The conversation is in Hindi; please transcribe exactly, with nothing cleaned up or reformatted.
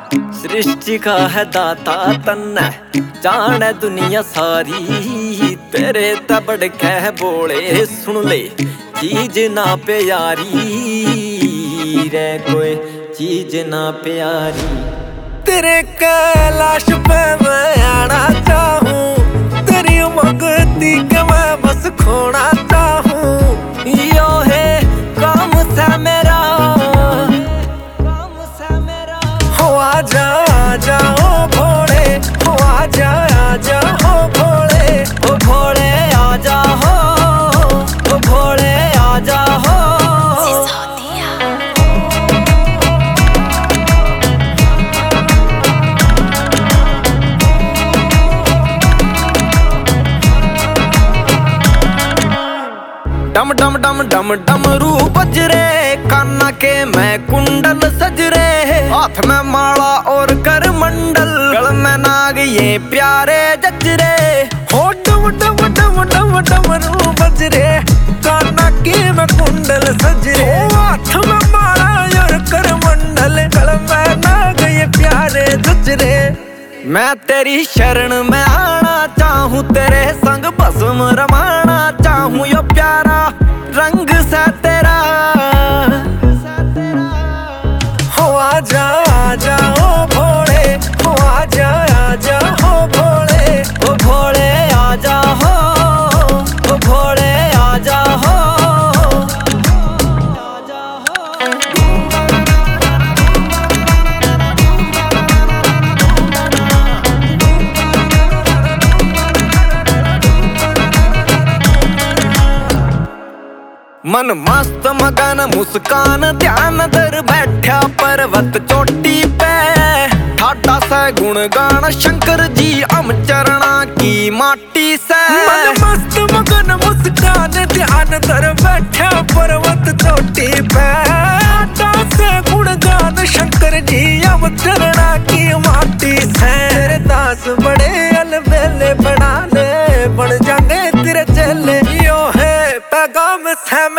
सृष्टि का है दाता तन्ने जाने दुनिया सारी। तेरे तबड़ कह बोले सुन ले चीज ना प्यारी रे, कोई चीज ना प्यारी। तेरे कैलाश पे मैं आना चाहूँ, तेरी मगती के मैं बस खोना चाहूँ। यो है काम सा मेरा, काम सा मेरा। हो आजा आजा ओ भोले, हो आजा आजा हो भोले, ओ भोले आजा हो, ओ भोले आजा हो। डम डम डम डम डमरू बज रे, कान्ना के मैं कुंडल सज रे। हाथ में माला और कर मंडल, गल में नाग ये प्यारे जज रे। हो डम डम डम डम डमरू बज रे, कान्ना के मैं कुंडल सज रे। हाथ में माला और कर मंडल, गल में नाग ये प्यारे जज रे। मैं तेरी शरण में आना चाहूँ, तेरे संग भस्म रमाना चाहूँ। यो प्यारा रंग सा तेरा, हो आजा आजा ओ भोले, हो आजा आजा हो भोले, ओ भोले आजा हो, ओ भोले आजा हो। मन मस्त मगन मुस्कान ध्यान धर बैठा पर्वत चोटी पे। ठाडा से गुणगान शंकर जी हम चरणा की माटी से। मन मस्त मगन मुस्कान ध्यान धर बैठा पर्वत चोटी पे। ठाडा से गुणगान शंकर जी हम चरणा की माटी से। तेरे दास बड़े अलबेले बना ले, बन जाने तेरे चेले। यो है पैगाम से